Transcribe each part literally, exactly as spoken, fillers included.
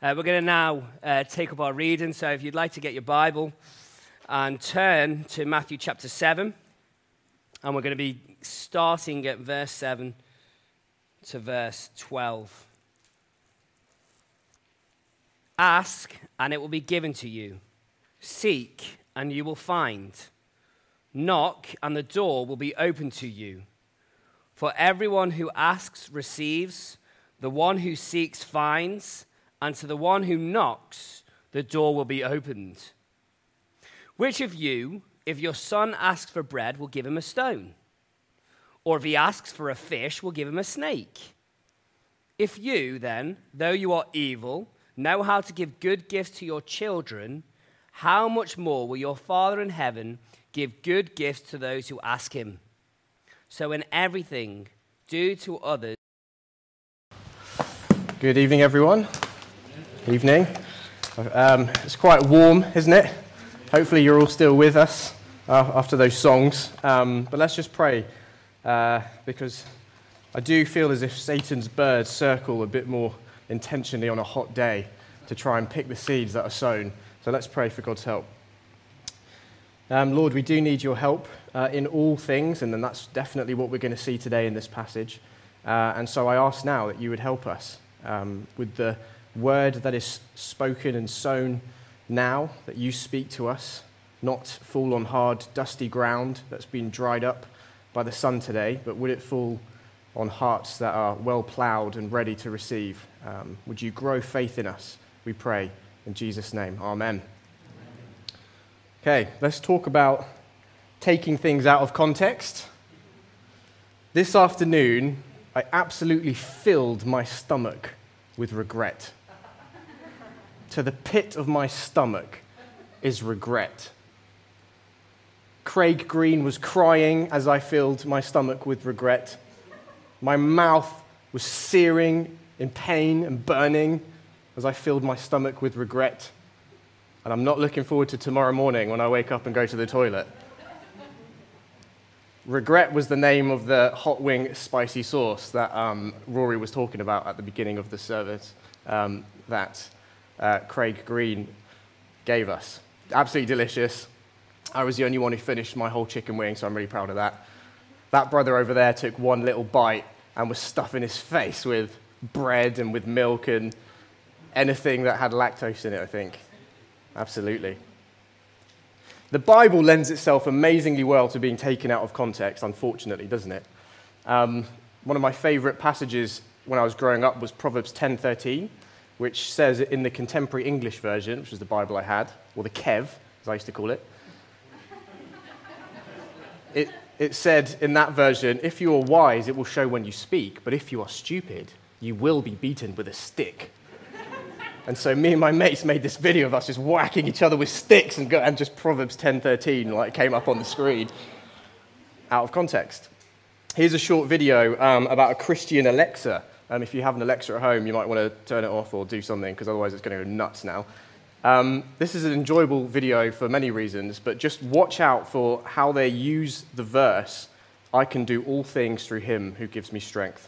Uh, we're going to now uh, take up our reading, so if you'd like to get your Bible and turn to Matthew chapter seven, and we're going to be starting at verse seven to verse twelve. Ask, and it will be given to you. Seek, and you will find. Knock, and the door will be opened to you. For everyone who asks receives, the one who seeks finds, and to the one who knocks, the door will be opened. Which of you, if your son asks for bread, will give him a stone? Or if he asks for a fish, will give him a snake? If you, then, though you are evil, know how to give good gifts to your children, how much more will your Father in heaven give good gifts to those who ask him? So in everything, do to others. Good evening, everyone. Evening. Um, it's quite warm, isn't it? Hopefully you're all still with us uh, after those songs. Um, but let's just pray, uh, because I do feel as if Satan's birds circle a bit more intentionally on a hot day to try and pick the seeds that are sown. So let's pray for God's help. Um, Lord, we do need your help uh, in all things, and then that's definitely what we're going to see today in this passage. Uh, and so I ask now that you would help us um, with the word that is spoken and sown now, that you speak to us, not fall on hard, dusty ground that's been dried up by the sun today, but would it fall on hearts that are well plowed and ready to receive. Um, would you grow faith in us, we pray, in Jesus' name. Amen. Okay, let's talk about taking things out of context. This afternoon, I absolutely filled my stomach with regret. To the pit of my stomach is regret. Craig Green was crying as I filled my stomach with regret. My mouth was searing in pain and burning as I filled my stomach with regret. And I'm not looking forward to tomorrow morning when I wake up and go to the toilet. Regret was the name of the hot wing spicy sauce that um, Rory was talking about at the beginning of the service um, that uh, Craig Green gave us. Absolutely delicious. I was the only one who finished my whole chicken wing, so I'm really proud of that. That brother over there took one little bite and was stuffing his face with bread and with milk and anything that had lactose in it, I think. Absolutely. The Bible lends itself amazingly well to being taken out of context, unfortunately, doesn't it? Um, one of my favorite passages when I was growing up was Proverbs ten thirteen, which says in the contemporary English version, which was the Bible I had, or the Kev, as I used to call it, it, it said in that version, if you are wise, it will show when you speak, but if you are stupid, you will be beaten with a stick. And so me and my mates made this video of us just whacking each other with sticks and, go, and just Proverbs ten thirteen like came up on the screen. Out of context. Here's a short video um, about a Christian Alexa. Um, if you have an Alexa at home, you might want to turn it off or do something, because otherwise it's going to go nuts now. Um, this is an enjoyable video for many reasons, but just watch out for how they use the verse, I can do all things through him who gives me strength.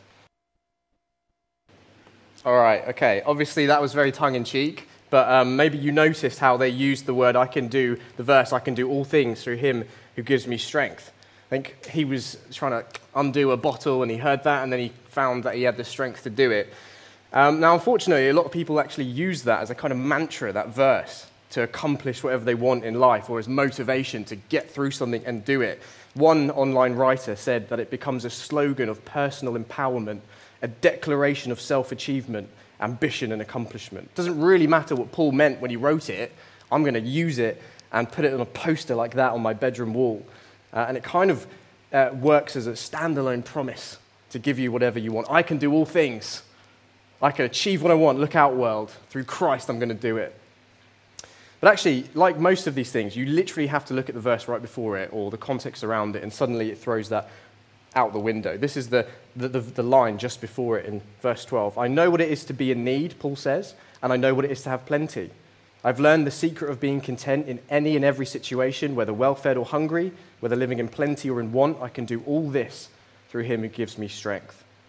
All right, okay. Obviously, that was very tongue-in-cheek, but um, maybe you noticed how they used the word I can do, the verse, I can do all things through him who gives me strength. I think he was trying to undo a bottle, and he heard that, and then he found that he had the strength to do it. Um, now, unfortunately, a lot of people actually use that as a kind of mantra, that verse, to accomplish whatever they want in life, or as motivation to get through something and do it. One online writer said that it becomes a slogan of personal empowerment, a declaration of self-achievement, ambition, and accomplishment. It doesn't really matter what Paul meant when he wrote it. I'm going to use it and put it on a poster like that on my bedroom wall. Uh, and it kind of uh, works as a standalone promise to give you whatever you want. I can do all things. I can achieve what I want. Look out, world. Through Christ, I'm going to do it. But actually, like most of these things, you literally have to look at the verse right before it or the context around it, and suddenly it throws that out the window. This is the, the, the, the line just before it in verse twelve. I know what it is to be in need, Paul says, and I know what it is to have plenty. I've learned the secret of being content in any and every situation, whether well-fed or hungry, whether living in plenty or in want. I can do all this through him who gives me strength.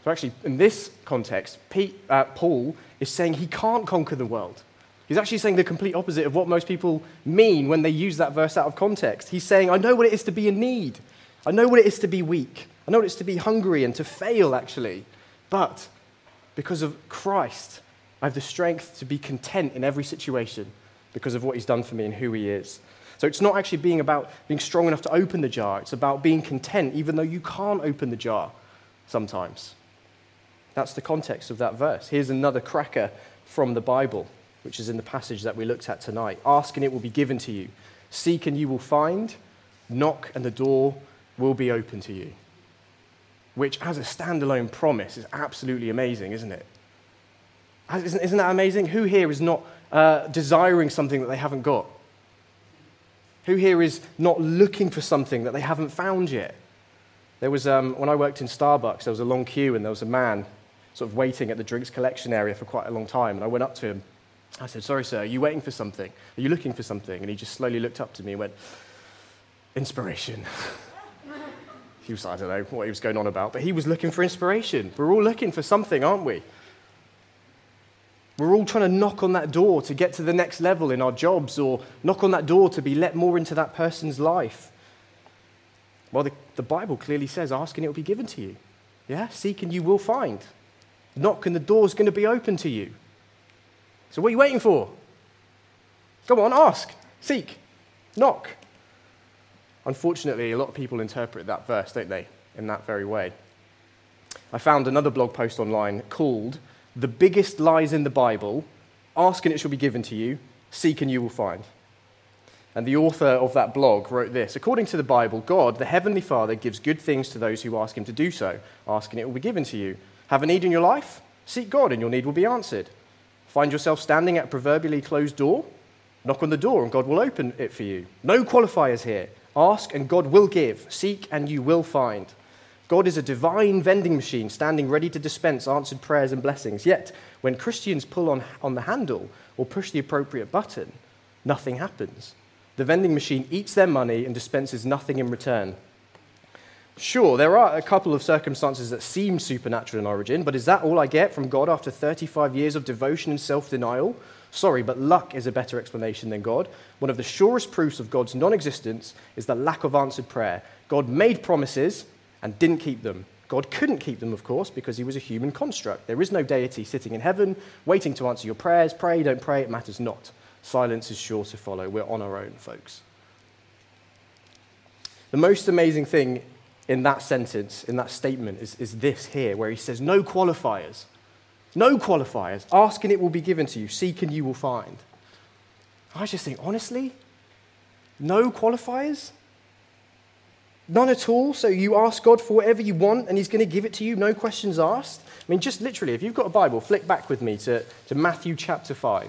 So actually, in this context, Pete, uh, Paul is saying he can't conquer the world. He's actually saying the complete opposite of what most people mean when they use that verse out of context. He's saying, I know what it is to be in need. I know what it is to be weak. I know what it is to be hungry and to fail, actually. But because of Christ, I have the strength to be content in every situation because of what he's done for me and who he is. So it's not actually being about being strong enough to open the jar. It's about being content even though you can't open the jar sometimes. That's the context of that verse. Here's another cracker from the Bible, which is in the passage that we looked at tonight. Ask and it will be given to you. Seek and you will find. Knock and the door will be open to you. Which, as a standalone promise, is absolutely amazing, isn't it? Isn't, isn't that amazing? Who here is not uh, desiring something that they haven't got? Who here is not looking for something that they haven't found yet? There was, um, when I worked in Starbucks, there was a long queue and there was a man sort of waiting at the drinks collection area for quite a long time. And I went up to him. I said, sorry, sir, are you waiting for something? Are you looking for something? And he just slowly looked up to me and went, inspiration. He was, I don't know what he was going on about, but he was looking for inspiration. We're all looking for something, aren't we? We're all trying to knock on that door to get to the next level in our jobs or knock on that door to be let more into that person's life. Well, the, the Bible clearly says, ask and it will be given to you. Yeah? Seek and you will find. Knock and the door's going to be open to you. So what are you waiting for? Come on, ask, seek, knock. Unfortunately, a lot of people interpret that verse, don't they, in that very way. I found another blog post online called The Biggest Lies in the Bible, Ask and it shall be given to you, Seek and you will find. And the author of that blog wrote this: according to the Bible, God, the Heavenly Father, gives good things to those who ask him to do so. Ask and it will be given to you. Have a need in your life? Seek God and your need will be answered. Find yourself standing at a proverbially closed door? Knock on the door and God will open it for you. No qualifiers here. Ask and God will give. Seek and you will find. God is a divine vending machine standing ready to dispense answered prayers and blessings. Yet, when Christians pull on, on the handle or push the appropriate button, nothing happens. The vending machine eats their money and dispenses nothing in return. Sure, there are a couple of circumstances that seem supernatural in origin, but is that all I get from God after thirty-five years of devotion and self-denial? Sorry, but luck is a better explanation than God. One of the surest proofs of God's non-existence is the lack of answered prayer. God made promises and didn't keep them. God couldn't keep them, of course, because he was a human construct. There is no deity sitting in heaven, waiting to answer your prayers. Pray, don't pray, it matters not. Silence is sure to follow. We're on our own, folks. The most amazing thing in that sentence, in that statement, is, is this here, where he says, no qualifiers. No qualifiers. Ask and it will be given to you. Seek and you will find. I just think, honestly, no qualifiers? None at all? So you ask God for whatever you want and he's going to give it to you, no questions asked? I mean, just literally, if you've got a Bible, flick back with me to, to Matthew chapter five.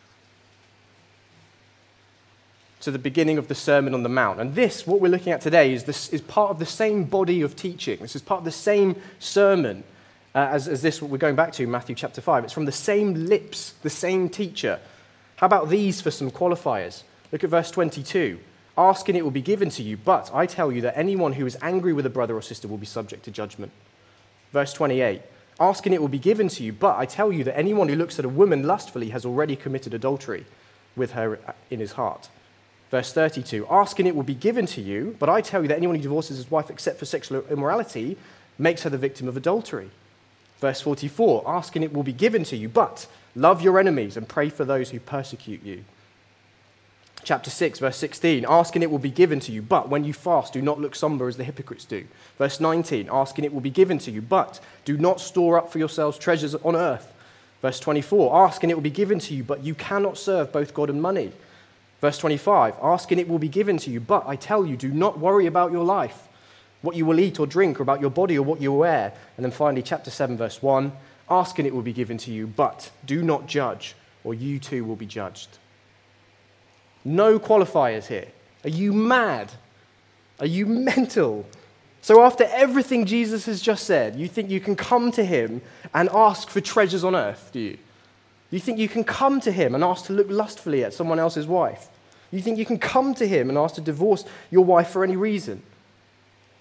To the beginning of the Sermon on the Mount. And this, what we're looking at today, is, this, is part of the same body of teaching. This is part of the same sermon uh, as, as this, what we're going back to, Matthew chapter five. It's from the same lips, the same teacher. How about these for some qualifiers? Look at verse twenty-two. Ask and it will be given to you, but I tell you that anyone who is angry with a brother or sister will be subject to judgment. Verse twenty-eight. Ask and it will be given to you, but I tell you that anyone who looks at a woman lustfully has already committed adultery with her in his heart. Verse thirty-two, ask and it will be given to you, but I tell you that anyone who divorces his wife except for sexual immorality makes her the victim of adultery. Verse forty-four, ask and it will be given to you, but love your enemies and pray for those who persecute you. Chapter six, verse sixteen, ask and it will be given to you, but when you fast, do not look somber as the hypocrites do. Verse nineteen, ask and it will be given to you, but do not store up for yourselves treasures on earth. Verse twenty-four, ask and it will be given to you, but you cannot serve both God and money. Verse twenty-five, ask and it will be given to you, but I tell you, do not worry about your life, what you will eat or drink, or about your body or what you will wear. And then finally, chapter seven, verse one, ask and it will be given to you, but do not judge, or you too will be judged. No qualifiers here. Are you mad? Are you mental? So after everything Jesus has just said, you think you can come to him and ask for treasures on earth, do you? You think you can come to him and ask to look lustfully at someone else's wife? You think you can come to him and ask to divorce your wife for any reason?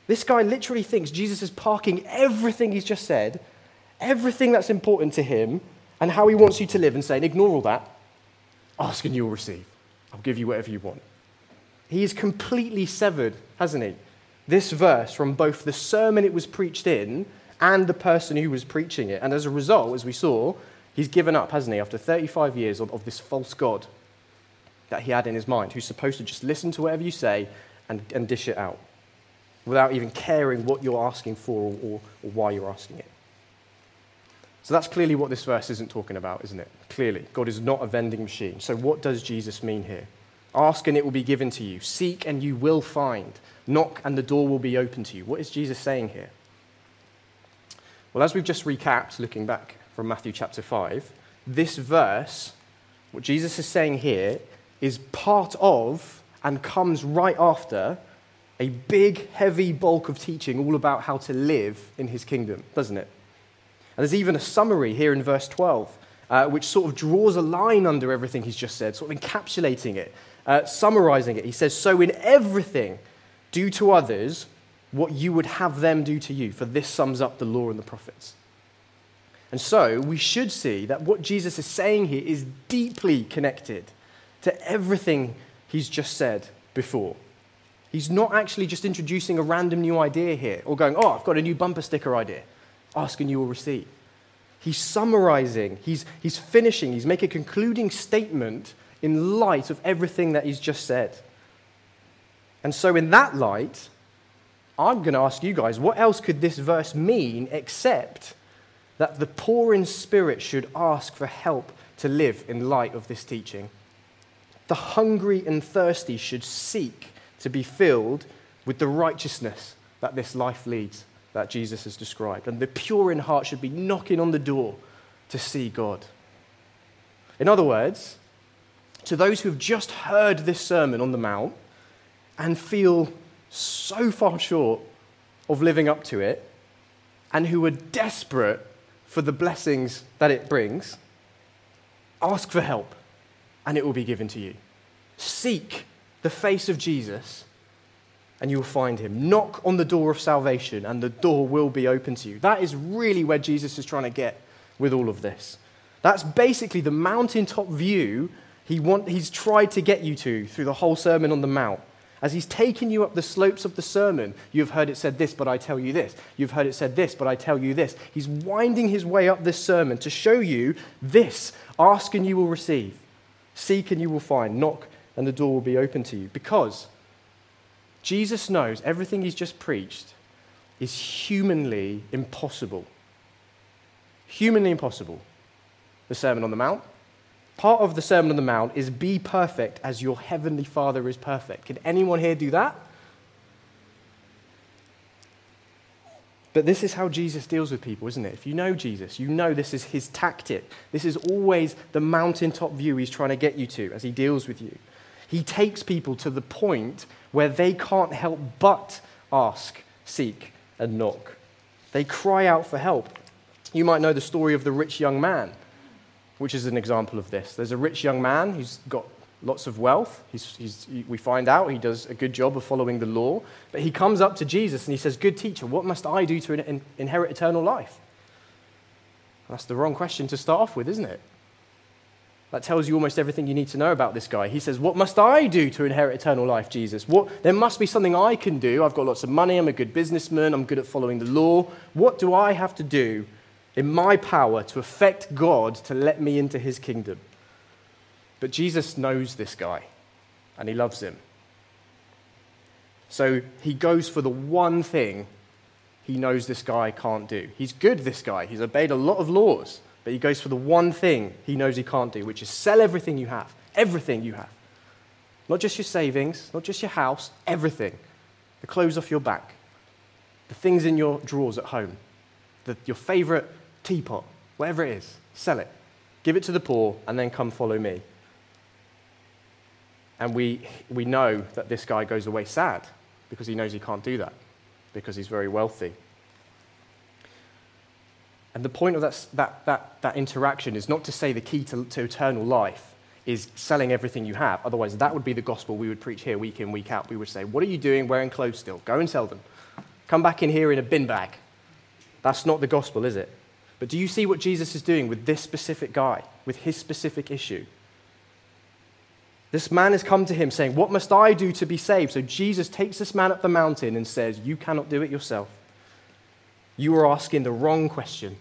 This guy literally thinks Jesus is parking everything he's just said, everything that's important to him, and how he wants you to live, and saying, ignore all that. Ask and you'll receive. I'll give you whatever you want. He is completely severed, hasn't he? This verse from both the sermon it was preached in and the person who was preaching it. And as a result, as we saw, he's given up, hasn't he, after thirty-five years of, of this false God that he had in his mind, who's supposed to just listen to whatever you say and, and dish it out without even caring what you're asking for or, or, or why you're asking it. So that's clearly what this verse isn't talking about, isn't it? Clearly, God is not a vending machine. So what does Jesus mean here? Ask and it will be given to you. Seek and you will find. Knock and the door will be open to you. What is Jesus saying here? Well, as we've just recapped, looking back from Matthew chapter five, this verse, what Jesus is saying here, is part of and comes right after a big, heavy bulk of teaching all about how to live in his kingdom, doesn't it? And there's even a summary here in verse twelve, uh, which sort of draws a line under everything he's just said, sort of encapsulating it, uh, summarizing it. He says, so in everything, do to others what you would have them do to you, for this sums up the law and the prophets. And so we should see that what Jesus is saying here is deeply connected to everything he's just said before. He's not actually just introducing a random new idea here or going, oh, I've got a new bumper sticker idea. Ask and you will receive. He's summarizing, he's, he's finishing, he's making a concluding statement in light of everything that he's just said. And so in that light, I'm going to ask you guys, what else could this verse mean except that the poor in spirit should ask for help to live in light of this teaching? The hungry and thirsty should seek to be filled with the righteousness that this life leads, that Jesus has described. And the pure in heart should be knocking on the door to see God. In other words, to those who have just heard this Sermon on the Mount and feel so far short of living up to it, and who are desperate for the blessings that it brings, ask for help, and it will be given to you. Seek the face of Jesus, and you will find him. Knock on the door of salvation, and the door will be open to you. That is really where Jesus is trying to get with all of this. That's basically the mountaintop view he want, he's tried to get you to through the whole Sermon on the Mount. As he's taken you up the slopes of the sermon, you've heard it said this, but I tell you this. You've heard it said this, but I tell you this. He's winding his way up this sermon to show you this. Ask and you will receive. Seek and you will find. Knock and the door will be open to you. Because Jesus knows everything he's just preached is humanly impossible. Humanly impossible. The Sermon on the Mount. Part of the Sermon on the Mount is be perfect as your heavenly Father is perfect. Can anyone here do that? But this is how Jesus deals with people, isn't it? If you know Jesus, you know this is his tactic. This is always the mountaintop view he's trying to get you to as he deals with you. He takes people to the point where they can't help but ask, seek, and knock. They cry out for help. You might know the story of the rich young man, which is an example of this. There's a rich young man who's got lots of wealth. He's, he's, we find out he does a good job of following the law. But he comes up to Jesus and he says, good teacher, what must I do to in, in, inherit eternal life? That's the wrong question to start off with, isn't it? That tells you almost everything you need to know about this guy. He says, what must I do to inherit eternal life, Jesus? What, there must be something I can do. I've got lots of money. I'm a good businessman. I'm good at following the law. What do I have to do in my power to affect God to let me into his kingdom? But Jesus knows this guy, and he loves him. So he goes for the one thing he knows this guy can't do. He's good, this guy. He's obeyed a lot of laws, but he goes for the one thing he knows he can't do, which is sell everything you have. Everything you have. Not just your savings, not just your house, everything. The clothes off your back. The things in your drawers at home. The, your favorite teapot, whatever it is, sell it. Give it to the poor, and then come follow me. And we, we know that this guy goes away sad because he knows he can't do that, because he's very wealthy. And the point of that, that, that, that interaction is not to say the key to, to eternal life is selling everything you have. Otherwise, that would be the gospel we would preach here week in, week out. We would say, what are you doing wearing clothes still? Go and sell them. Come back in here in a bin bag. That's not the gospel, is it? But do you see what Jesus is doing with this specific guy, with his specific issue? This man has come to him saying, what must I do to be saved? So Jesus takes this man up the mountain and says, you cannot do it yourself. You are asking the wrong question.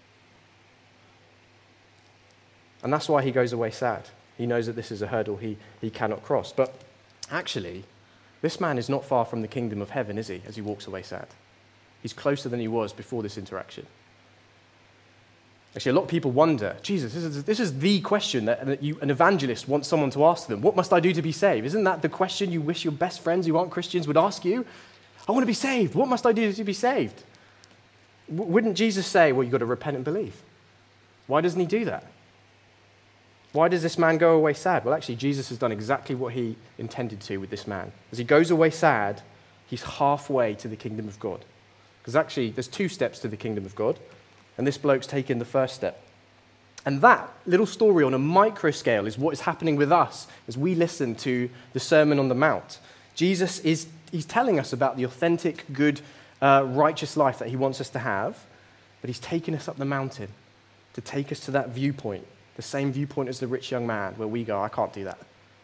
And that's why he goes away sad. He knows that this is a hurdle he, he cannot cross. But actually, this man is not far from the kingdom of heaven, is he, as he walks away sad? He's closer than he was before this interaction. Actually, a lot of people wonder, Jesus, this is, this is the question that, that you, an evangelist wants someone to ask them. What must I do to be saved? Isn't that the question you wish your best friends who aren't Christians would ask you? I want to be saved. What must I do to be saved? W- wouldn't Jesus say, well, you've got to repent and believe? Why doesn't he do that? Why does this man go away sad? Well, actually, Jesus has done exactly what he intended to with this man. As he goes away sad, he's halfway to the kingdom of God. Because actually, there's two steps to the kingdom of God. And this bloke's taken the first step. And that little story on a micro scale is what is happening with us as we listen to the Sermon on the Mount. Jesus is he's telling us about the authentic, good, uh, righteous life that he wants us to have, but he's taken us up the mountain to take us to that viewpoint, the same viewpoint as the rich young man, where we go, I can't do that.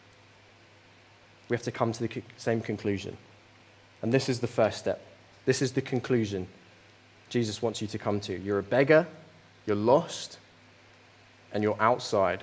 We have to come to the co- same conclusion. And this is the first step. This is the conclusion Jesus wants you to come to. You're a beggar, you're lost, and you're outside.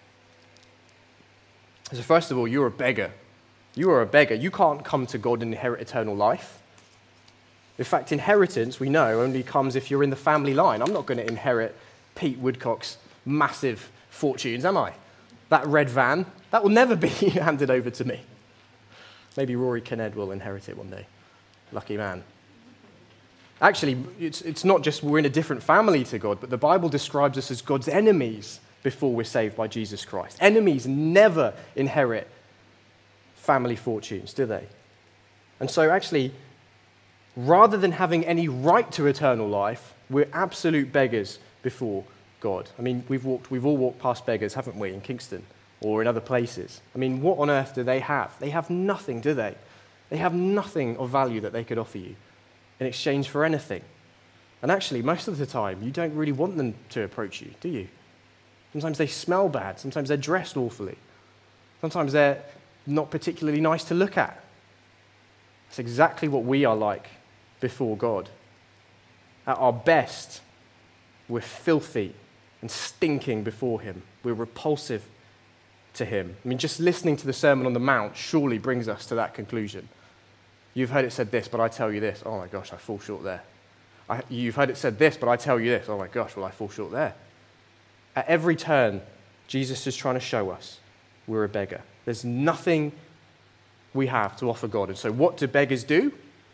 So first of all, you're a beggar. You are a beggar. You can't come to God and inherit eternal life. In fact, inheritance, we know, only comes if you're in the family line. I'm not going to inherit Pete Woodcock's massive fortunes, am I? That red van, that will never be handed over to me. Maybe Rory Kenned will inherit it one day. Lucky man. Actually, it's, it's not just we're in a different family to God, but the Bible describes us as God's enemies before we're saved by Jesus Christ. Enemies never inherit family fortunes, do they? And so actually, rather than having any right to eternal life, we're absolute beggars before God. I mean, we've walked, we've all walked past beggars, haven't we, in Kingston or in other places? I mean, what on earth do they have? They have nothing, do they? They have nothing of value that they could offer you in exchange for anything. And actually, most of the time, you don't really want them to approach you, do you? Sometimes they smell bad. Sometimes they're dressed awfully. Sometimes they're not particularly nice to look at. That's exactly what we are like before God. At our best, we're filthy and stinking before him. We're repulsive to him. I mean, just listening to the Sermon on the Mount surely brings us to that conclusion. You've heard it said this, but I tell you this. Oh my gosh, I fall short there. I, you've heard it said this, but I tell you this. Oh my gosh, well, I fall short there. At every turn, Jesus is trying to show us we're a beggar. There's nothing we have to offer God. And so what do beggars do?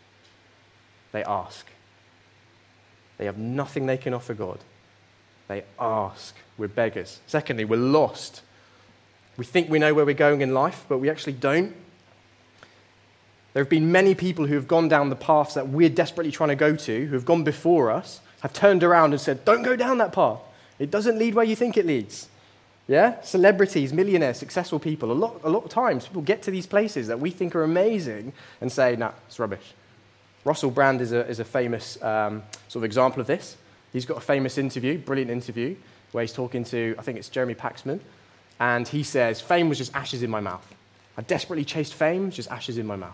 They ask. They have nothing they can offer God. They ask. We're beggars. Secondly, we're lost. We think we know where we're going in life, but we actually don't. There have been many people who have gone down the paths that we're desperately trying to go to, who have gone before us, have turned around and said, don't go down that path. It doesn't lead where you think it leads. Yeah? Celebrities, millionaires, successful people. A lot, a lot of times people get to these places that we think are amazing and say, nah, it's rubbish. Russell Brand is a, is a famous um, sort of example of this. He's got a famous interview, brilliant interview, where he's talking to, I think it's Jeremy Paxman, and he says, fame was just ashes in my mouth. I desperately chased fame, just ashes in my mouth.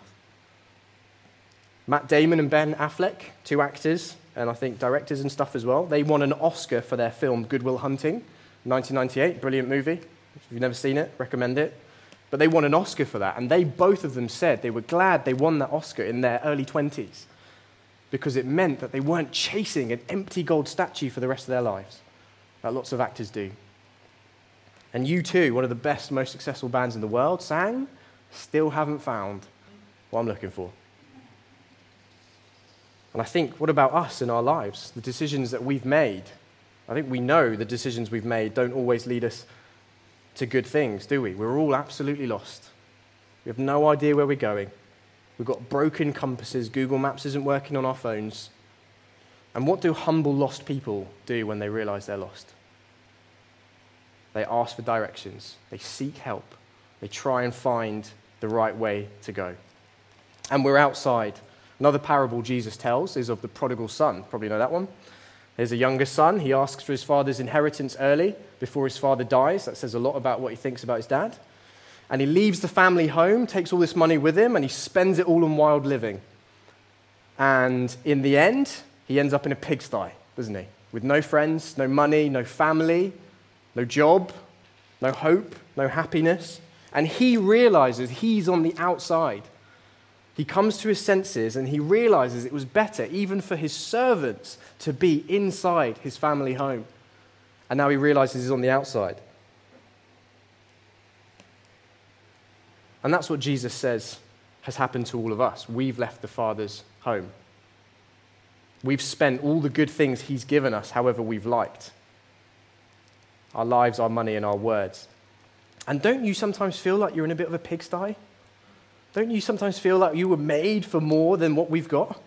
Matt Damon and Ben Affleck, two actors, and I think directors and stuff as well, they won an Oscar for their film Good Will Hunting, nineteen ninety-eight, brilliant movie. If you've never seen it, recommend it. But they won an Oscar for that, and they, both of them said they were glad they won that Oscar in their early twenties because it meant that they weren't chasing an empty gold statue for the rest of their lives, like lots of actors do. And U two, one of the best, most successful bands in the world, sang, still haven't found what I'm looking for. And I think, what about us in our lives? The decisions that we've made. I think we know the decisions we've made don't always lead us to good things, do we? We're all absolutely lost. We have no idea where we're going. We've got broken compasses. Google Maps isn't working on our phones. And what do humble, lost people do when they realize they're lost? They ask for directions. They seek help. They try and find the right way to go. And we're outside. Another parable Jesus tells is of the prodigal son. Probably know that one. There's a younger son. He asks for his father's inheritance early before his father dies. That says a lot about what he thinks about his dad. And he leaves the family home, takes all this money with him, and he spends it all on wild living. And in the end, he ends up in a pigsty, doesn't he? With no friends, no money, no family, no job, no hope, no happiness. And he realizes he's on the outside. He comes to his senses and he realizes it was better, even for his servants, to be inside his family home. And now he realizes he's on the outside. And that's what Jesus says has happened to all of us. We've left the Father's home. We've spent all the good things he's given us however we've liked. Our lives, our money, and our words. And don't you sometimes feel like you're in a bit of a pigsty? Don't you sometimes feel like you were made for more than what we've got?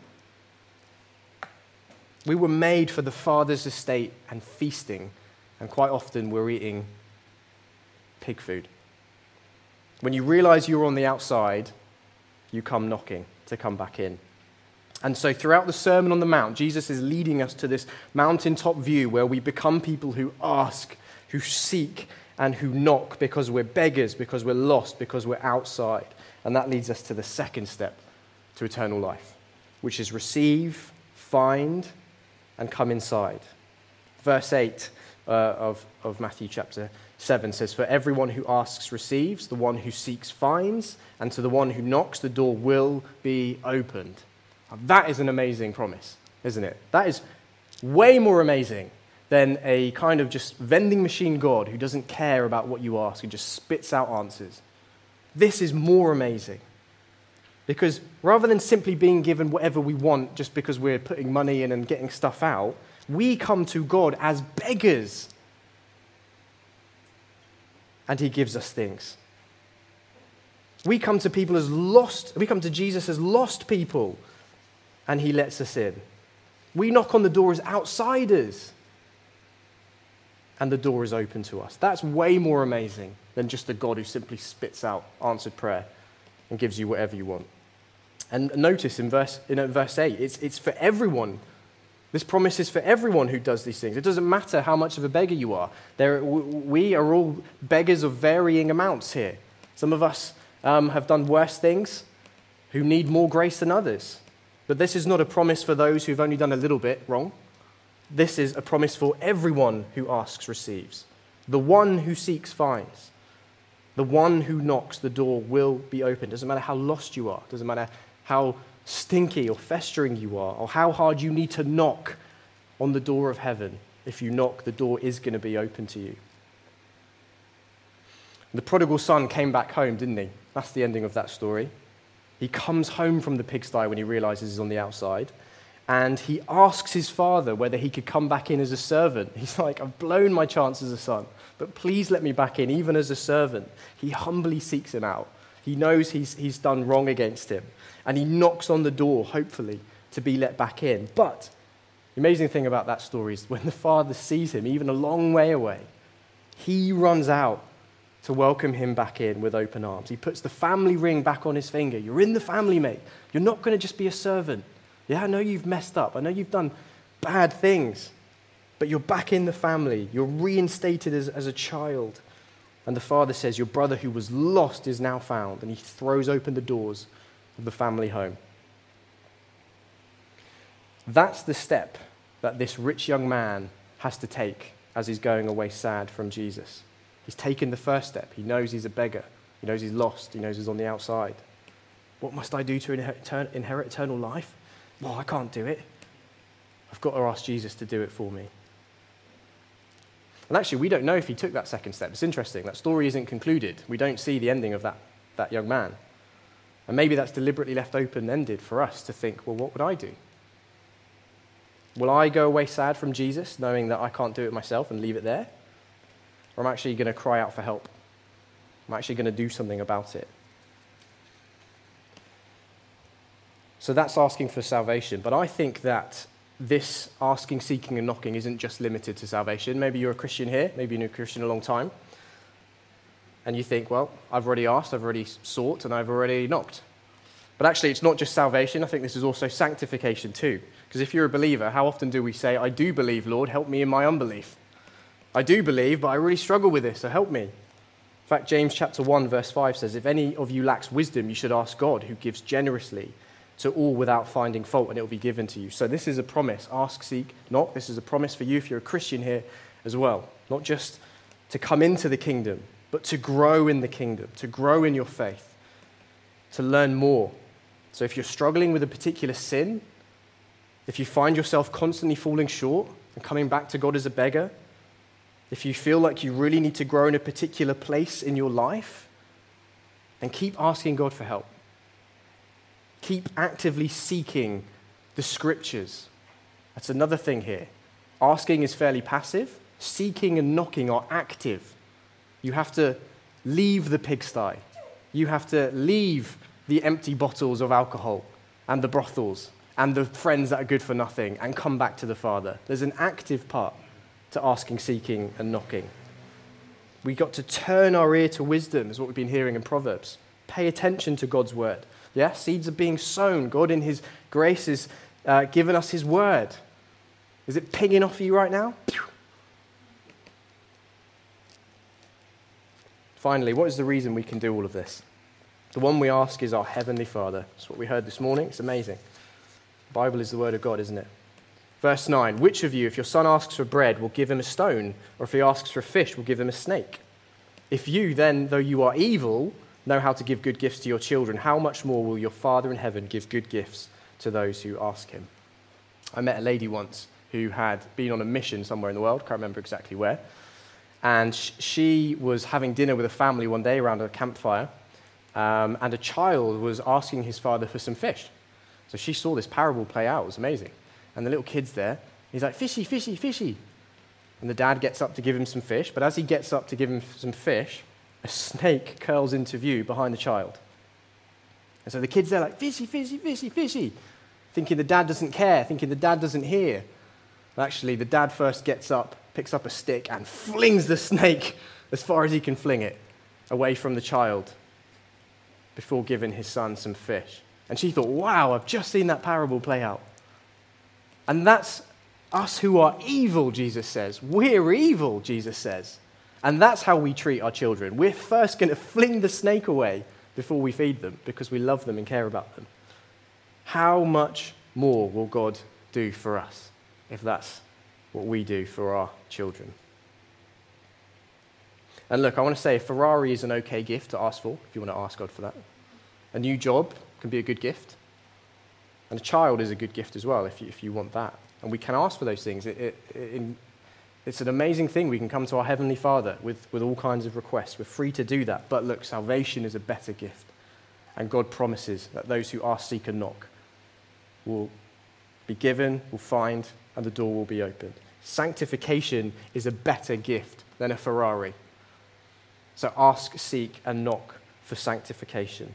We were made for the Father's estate and feasting, and quite often we're eating pig food. When you realize you're on the outside, you come knocking to come back in. And so throughout the Sermon on the Mount, Jesus is leading us to this mountaintop view where we become people who ask, who seek, and who knock because we're beggars, because we're lost, because we're outside. And that leads us to the second step to eternal life, which is receive, find, and come inside. Verse eight uh, of, of Matthew chapter seven says, "For everyone who asks receives, the one who seeks finds, and to the one who knocks the door will be opened." Now, that is an amazing promise, isn't it? That is way more amazing than a kind of just vending machine God who doesn't care about what you ask and just spits out answers. This is more amazing. Because rather than simply being given whatever we want just because we're putting money in and getting stuff out, we come to God as beggars. And he gives us things. We come to people as lost, we come to Jesus as lost people, and he lets us in. We knock on the door as outsiders, and the door is open to us. That's way more amazing than just a God who simply spits out answered prayer and gives you whatever you want. And notice in verse, in verse eight, it's, it's for everyone. This promise is for everyone who does these things. It doesn't matter how much of a beggar you are. There, we are all beggars of varying amounts here. Some of us um, have done worse things, who need more grace than others. But this is not a promise for those who've only done a little bit wrong. This is a promise for everyone who asks receives. The one who seeks finds. The one who knocks, the door will be opened. Doesn't matter how lost you are. Doesn't matter how stinky or festering you are, or how hard you need to knock on the door of heaven. If you knock, the door is going to be open to you. The prodigal son came back home, didn't he? That's the ending of that story. He comes home from the pigsty when he realizes he's on the outside, and he asks his father whether he could come back in as a servant. He's like, I've blown my chance as a son, but please let me back in, even as a servant. He humbly seeks him out. He knows he's, he's done wrong against him, and he knocks on the door, hopefully, to be let back in. But the amazing thing about that story is when the father sees him, even a long way away, he runs out to welcome him back in with open arms. He puts the family ring back on his finger. You're in the family, mate. You're not going to just be a servant. Yeah, I know you've messed up. I know you've done bad things, but you're back in the family. You're reinstated as, as a child. And the father says, your brother who was lost is now found. And he throws open the doors of the family home. That's the step that this rich young man has to take as he's going away sad from Jesus. He's taken the first step. He knows he's a beggar. He knows he's lost. He knows he's on the outside. What must I do to inherit, inherit eternal life? Well, I can't do it. I've got to ask Jesus to do it for me. And actually, we don't know if he took that second step. It's interesting. That story isn't concluded. We don't see the ending of that, that young man. And maybe that's deliberately left open-ended for us to think, well, what would I do? Will I go away sad from Jesus, knowing that I can't do it myself and leave it there? Or I'm actually going to cry out for help. I'm actually going to do something about it. So that's asking for salvation. But I think that this asking, seeking, and knocking isn't just limited to salvation. Maybe you're a Christian here. Maybe you're a Christian a long time. And you think, well, I've already asked, I've already sought, and I've already knocked. But actually, it's not just salvation. I think this is also sanctification too. Because if you're a believer, how often do we say, I do believe, Lord, help me in my unbelief? I do believe, but I really struggle with this, so help me. In fact, James chapter one, verse five says, if any of you lacks wisdom, you should ask God, who gives generously to all without finding fault, and it will be given to you. So this is a promise. Ask, seek, knock. This is a promise for you if you're a Christian here as well. Not just to come into the kingdom, but to grow in the kingdom, to grow in your faith, to learn more. So if you're struggling with a particular sin, if you find yourself constantly falling short and coming back to God as a beggar, if you feel like you really need to grow in a particular place in your life, then keep asking God for help. Keep actively seeking the scriptures. That's another thing here. Asking is fairly passive. Seeking and knocking are active. You have to leave the pigsty. You have to leave the empty bottles of alcohol and the brothels and the friends that are good for nothing and come back to the Father. There's an active part to asking, seeking, and knocking. We got to turn our ear to wisdom, is what we've been hearing in Proverbs. Pay attention to God's word. Yeah, seeds are being sown. God in his grace has uh, given us his word. Is it pinging off you right now? Finally, what is the reason we can do all of this? The one we ask is our Heavenly Father. That's what we heard this morning. It's amazing. The Bible is the word of God, isn't it? Verse nine, which of you, if your son asks for bread, will give him a stone? Or if he asks for a fish, will give him a snake? If you then, though you are evil, know how to give good gifts to your children, how much more will your Father in heaven give good gifts to those who ask him? I met a lady once who had been on a mission somewhere in the world, can't remember exactly where, and she was having dinner with a family one day around a campfire, um, and a child was asking his father for some fish. So she saw this parable play out. It was amazing. And the little kid's there. He's like, fishy, fishy, fishy. And the dad gets up to give him some fish, but as he gets up to give him some fish, a snake curls into view behind the child. And so the kid's there like, fishy, fishy, fishy, fishy, thinking the dad doesn't care, thinking the dad doesn't hear. And actually, the dad first gets up, picks up a stick, and flings the snake as far as he can fling it away from the child before giving his son some fish. And she thought, wow, I've just seen that parable play out. And that's us who are evil, Jesus says. We're evil, Jesus says. And that's how we treat our children. We're first going to fling the snake away before we feed them because we love them and care about them. How much more will God do for us if that's what we do for our children? And look, I want to say a Ferrari is an okay gift to ask for, if you want to ask God for that. A new job can be a good gift. And a child is a good gift as well, if you, if you want that. And we can ask for those things. It, it, it, it's an amazing thing. We can come to our Heavenly Father with, with all kinds of requests. We're free to do that. But look, salvation is a better gift. And God promises that those who ask, seek, and knock will be given, will find, and the door will be opened. Sanctification is a better gift than a Ferrari. So ask, seek, and knock for sanctification.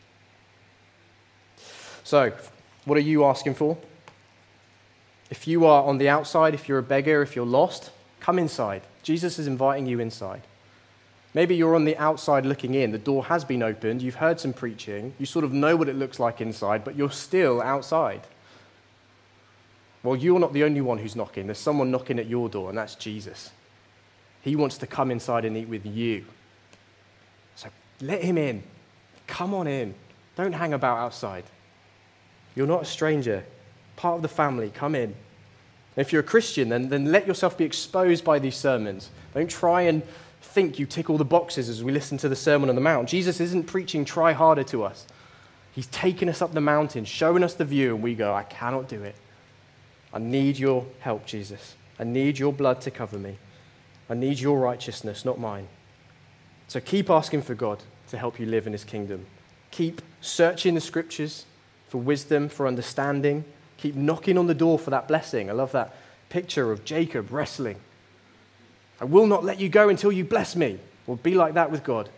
So, what are you asking for? If you are on the outside, if you're a beggar, if you're lost, come inside. Jesus is inviting you inside. Maybe you're on the outside looking in. The door has been opened. You've heard some preaching. You sort of know what it looks like inside, but you're still outside. Well, you're not the only one who's knocking. There's someone knocking at your door, and that's Jesus. He wants to come inside and eat with you. So let him in. Come on in. Don't hang about outside. You're not a stranger. Part of the family. Come in. And if you're a Christian, then, then let yourself be exposed by these sermons. Don't try and think you tick all the boxes as we listen to the Sermon on the Mount. Jesus isn't preaching try harder to us. He's taking us up the mountain, showing us the view, and we go, I cannot do it. I need your help, Jesus. I need your blood to cover me. I need your righteousness, not mine. So keep asking for God to help you live in his kingdom. Keep searching the scriptures for wisdom, for understanding. Keep knocking on the door for that blessing. I love that picture of Jacob wrestling. I will not let you go until you bless me. Well, be like that with God.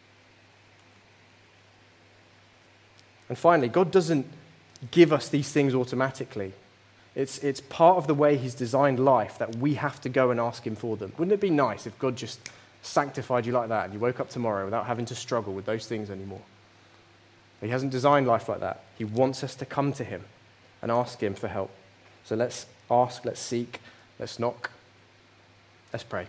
And finally, God doesn't give us these things automatically. It's, it's part of the way he's designed life that we have to go and ask him for them. Wouldn't it be nice if God just sanctified you like that and you woke up tomorrow without having to struggle with those things anymore? He hasn't designed life like that. He wants us to come to him and ask him for help. So let's ask, let's seek, let's knock. Let's pray.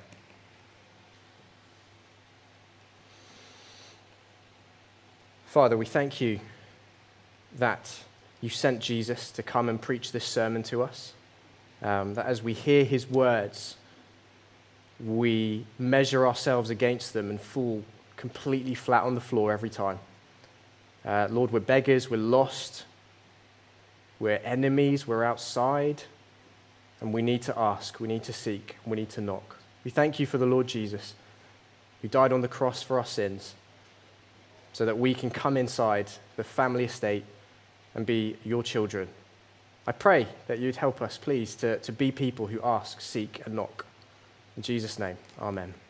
Father, we thank you that you sent Jesus to come and preach this sermon to us. Um, that as we hear his words, we measure ourselves against them and fall completely flat on the floor every time. Uh, Lord, we're beggars, we're lost, we're enemies, we're outside, and we need to ask, we need to seek, we need to knock. We thank you for the Lord Jesus, who died on the cross for our sins, so that we can come inside the family estate and be your children. I pray that you'd help us, please, to, to be people who ask, seek, and knock. In Jesus' name, amen.